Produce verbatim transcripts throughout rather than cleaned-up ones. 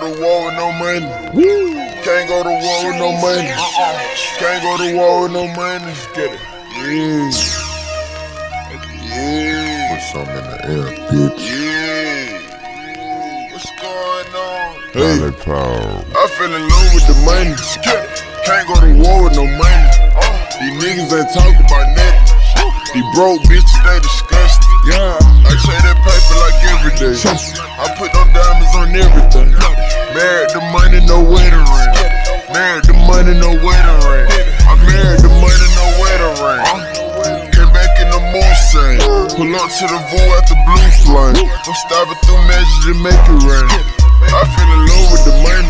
to war with no money. Woo. Can't go to war with no money. Uh-uh. Can't go to war with no money. Get it. Yeah. Yeah. Put something in the air, bitch. Yeah. What's going on? Hey. I fell in love with the money. Can't go to war with no money. These niggas ain't talking about nothing. These broke bitches, they disgusting. Yeah. I trade that paper like every day. I put them diamonds on everything. Married the money, no wedding ring. Married the money, no wedding ring. I married the money, no wedding ring. Came back in the Mustang. Pull up to the Voo at the blue flame. I'm stopping through measures to make it rain. I fell in love with the money.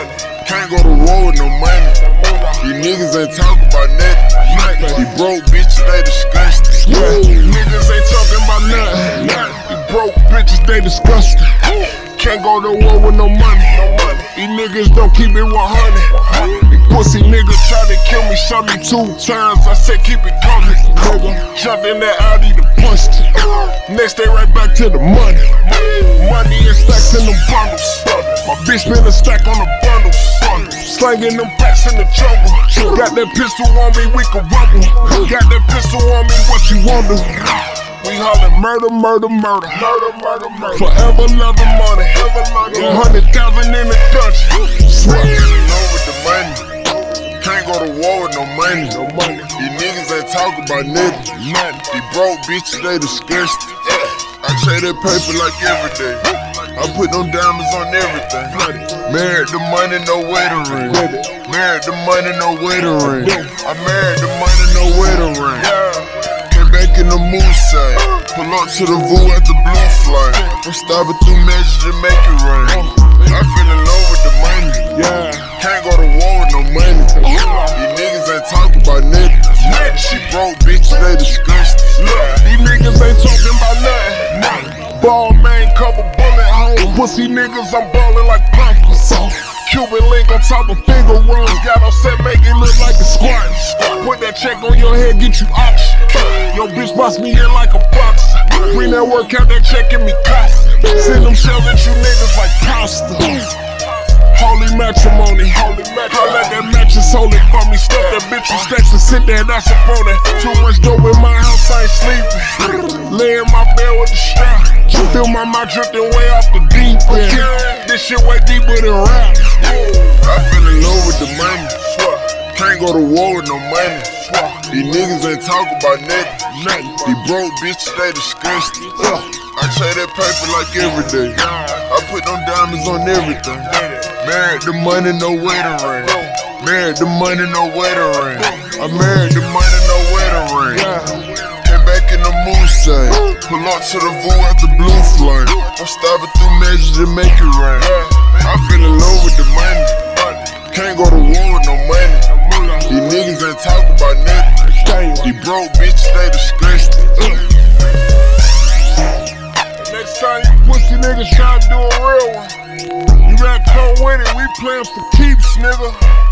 Can't go to war with no money. These niggas ain't talking about nothing. These broke bitches, they disgusting. Yeah. Niggas ain't talking about nothing. These broke bitches, they disgusting. Can't go to war with no money. These niggas don't keep it one hundred. These pussy niggas try to kill me, shot me two times. I said keep it coming. Jumped in that Audi to punch it. Next day right back to the money. Money and stacks in them bundles. My bitch been a stack on the bundles. Slanging them packs in the jungle. Got that pistol on me, we can rumble. Got that pistol on me, what you wonder? We hollin' murder, murder, murder. Murder, murder, murder. Forever love the money. Yeah. Hundred thousand in the dungeon. Swear. In love with the money. Can't go to war with no money. No money. These niggas ain't talking about nothing. Nothing. These broke bitches, they disgusting. I trade that paper like every day. I put them diamonds on everything. Married the money, no wedding ring. Married the money, no wedding ring. I married the money, no wedding ring. Came back in the Mustang. Pull up to the Voo at the blue flame. I'm stopping through measures to make it rain. I fell in love with the money. Can't go to war with no money. These niggas ain't talking about nothing. She broke bitches, they disgusting. These niggas ain't talking about nothing. Ball man, cover bullet home. Pussy niggas, I'm ballin' like pumpkins. Cuban link on top of finger runs. Got on set, make it look like a squat. Put that check on your head, get you auction. Yo bitch boss me in like a boxer. Bring that work out, that check in me cost. Send them shells at you niggas like pasta. Holy matrimony, holy matrimony. I let that mattress hold it for me. Stuff that bitch with stacks and sit there, that's up on it. Too much dope in my house, I ain't sleeping. Lay in my bed with the strap. Feel my mouth drifting way off the deep end. This shit way deeper than rap. I fell in love with the money. Can't go to war with no money. These niggas ain't talking about nothing. These broke bitches, they disgusting. I trade that paper like every day. I put them diamonds on everything. Married the money, no wedding ring. Married the money, no wedding ring. I married the money, no wedding ring. Came back in the Mustang. Pull up to the Voo at the blue flame. I'm stopping through measures to make it rain. I fell in love with the money. Can't go to war with no money. These niggas ain't talking about nothing. These broke bitches, they disgusting. Next time you pussy niggas try to do a real one, you gotta come with it, we playin' for keeps, nigga.